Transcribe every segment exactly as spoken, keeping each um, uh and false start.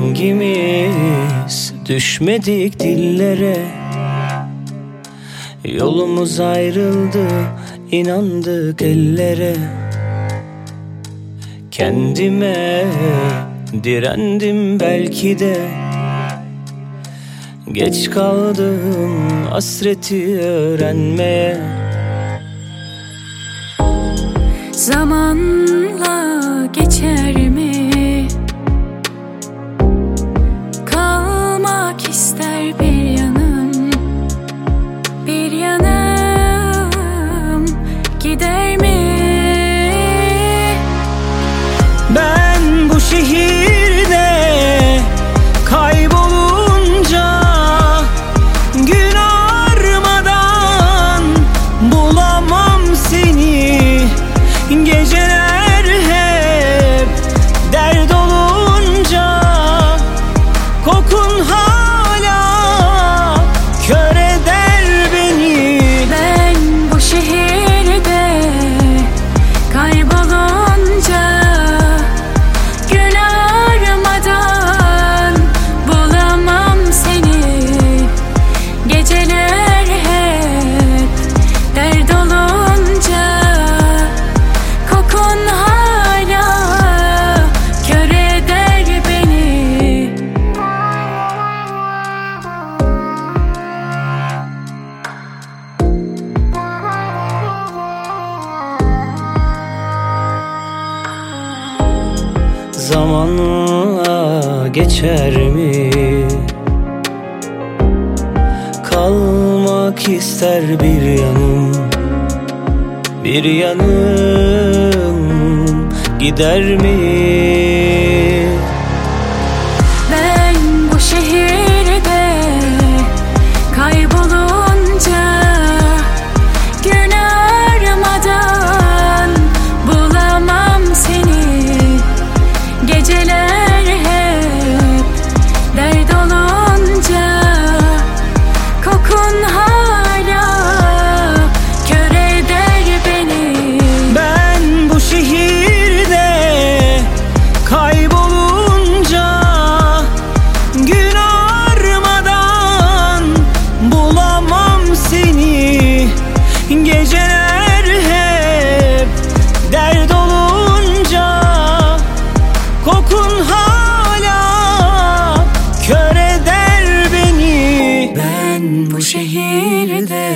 Hangimiz düşmedik dillere? Yolumuz ayrıldı, inandık ellere. Kendime direndim belki de, geç kaldım hasreti öğrenmeye. Zamanla geçer mi? Kalmak ister bir yanım, bir yanım gider mi? Ben bu şehirde kaybolunca gün ağarmadan bulamam seni. Geceler hep dert olunca kokun hala kör eder beni. Ben bu şehirde kaybolunca gün ağarmadan bulamam seni. Geceler hep dert olunca kokun hala kör eder beni. Zamanla geçer mi? Kalmak ister bir yanım, bir yanım gider mi? Ben bu şehirde kaybolunca gün ağarmadan bulamam seni. Geceler hep dert olunca kokun hala kör eder beni. Ben bu şehirde kaybolunca gün ağarmadan bulamam seni. Geceler hep dert olunca kokun hala kör eder beni. Ben bu şehirde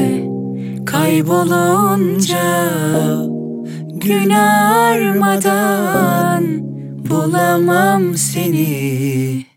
kaybolunca gün ağarmadan bulamam seni.